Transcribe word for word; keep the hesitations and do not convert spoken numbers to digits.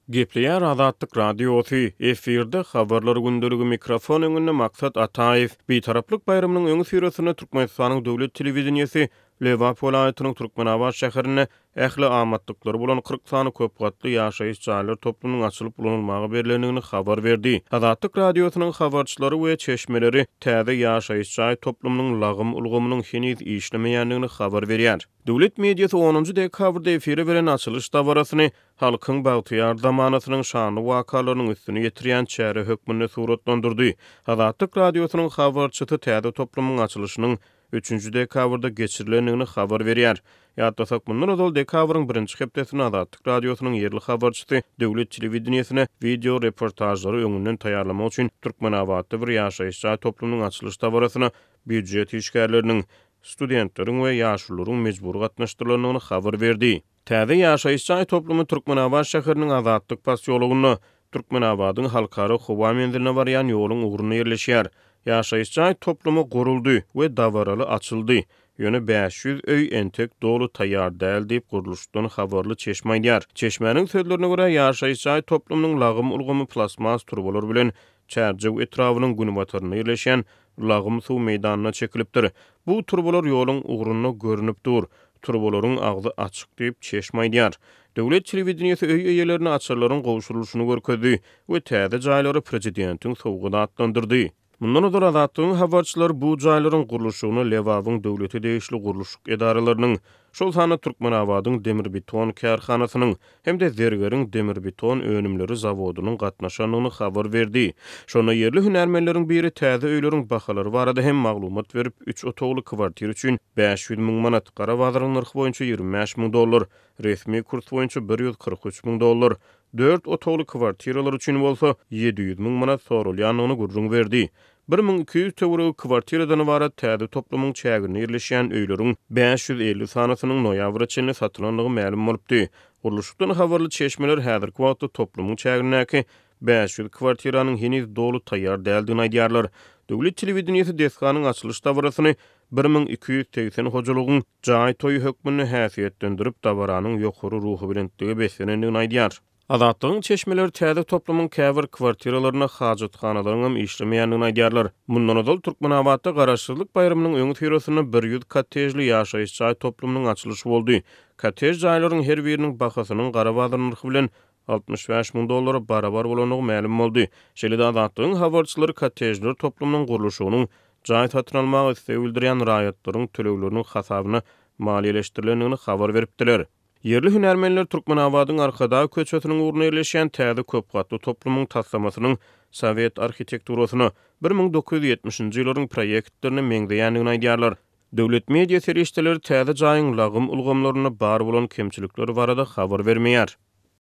Gepleýär Azatlyk radiosy efirde habarlar gündäligi mikrofon öňünde maksat Ataýew betaraplyk bayraminyň öňü süresine Türkmenistanyň döwlet telewizionýasy Lewap welaýatynyň Türkmenabad şäherine ähli amatlyklary bolan kırk sany köp gatly ýaşaýyş jaýlary toplumynyň açylyp bulanylmagy berilýändigini habar berdi. Azatlyk radiosynyň habarçylary we çeşmeleri täze ýaşaýyş jaý toplumynyň lagym ulgamynyň heniz işlemeýändigini habar berýär. Döwlet mediýasy onuncu dekabrda efire beren açylyş dabarasyny halkyň bagtyýar zamanasynyň şanly wakalarynyň üstüne ýetirýän çäre hökmüne suratlandyrdy. Azatlyk radiosynyň habarçysy täze toplumynyň açylyşynyň üçünci dekabrda geçirilendigini habar berýär. Ýa-da mundan öňe dekabryň birinji hepdesinde Azatlyk radiosynyň yerli habarçysy döwlet telewizionýasyna video reportajlary öňünden taýýarlamak üçin Türkmenabadda bir ýaşaýyş jaý toplumynyň açylyş dabarasyna büdjet işgärleriniň, studentleriň we ýaşlulyň mejbur gatnaşdyrylandygyny habar berdi. Täze ýaşaýyş jaý toplumy Türkmenabad şäheriniň Azatlyk pasyologyny Türkmenabadyň halkary howa menziline barýan ýoluň ugruna ýerleşýär. Ýaşaýyş jaý toplumy guruldy we dabaraly açyldy. Ýöne beş ýüz öý entek dolu taýýar däl diýip guruluşdan habarly çeşme aýdýar. Çeşmeniň sözlerine görä ýaşaýyş jaý toplumynyň lagym ulgamy plasmas turbalar bilen çärjew etrawynyň günbatyryna ýerleşen lagym suw meýdanyna çekilipdir. Bu turbalar ýoluň ugruna görünip dur. Turbalaryň agzy açyk diýip çeşme aýdýar. Döwlet telewizionýasy öý eýelerini açarlaryň gowşulyşyny görkezdi we täze jaýlary prezidentiň sowguda atlandyrdy. Mundan öňe Azatlygyň habarçylary bu jaýlaryň guruluşyny Lewabyň döwleti degişli guruluşyk edaralarynyň, şol sany Türkmenabadyň demir beton karhanasynyň hemde Zergeriň demir beton önümleri zawodunyň gatnaşanyny habar berdi. Şonu yerli hünärmenleriň biri täze öýleriň bahalary barada hem maglumat berip üç otogly kwartir üçin beş ýüz miň manat, Garabazyň narhy boýunça ýigirme beş miň dollar, resmi kurs boýunça bir ýüz kırk üç miň dollar, dört otogly kwartiralar üçin bolsa ýedi ýüz miň manat sorulýanyny gurrun berdi. bir miň iki ýüz töwre kwartiradan ibaret täze toplumyň çägine ýerleşýän öýleriň beş ýüz elli sanasynyň noýabr içinde satylandygy ma'lum bolupdy. Guruluşdan habarly çeşmeler häzirki wagtda toplumyň çägindäki beş ýüz kwartiranyň heniz dolu taýýar däldigini aýdýarlar. Döwlet telewizionýasy deskanyň açylyş dabarasyny bir miň iki ýüz seksen hojalygyň jaý toý hökmüni häsiýetlendirip dabaranyň ýokary ruhy bilen besenendigini aýdýar. Azatlygyň çeşmeleri täze toplumyň käbir kwartiralaryna hajathanalaryň işlemeýändigini aýdýarlar. Mundan öňe Türkmenabadda garaşsyzlyk bayramynyň öňü süresine bir ýüz kottejli ýaşaýyş jaý toplumynyň açylyşy boldy. Kottej jaýlaryň her biriniň bahasynyň Garabazyň narhy bilen altmış beş miň dollara barabar bolanyny ma'lum boldy. Şeýle-de Azatlygyň habarçylary kottejler toplumynyň guruluşynyň jaý satyn almagy istegildirýän raýatlaryň tölegleriniň hasabyna maliýeleşdirilendigini habar beripdiler. Yerli hünärmenler Türkmenabadyň arkada köçetiniň ugruna ýerleşýän täze köp gatly toplumyň taslamasynyň Sowet arhitekturasyny bir miň dokuz ýüz ýetmişinji ýylaryň proýektlerini meňzeýändigini aýdýarlar. Döwlet media serişdeleri täze jaýyň lagym ulgamlaryna bar bolan kemçilikleri barada habar bermeýär.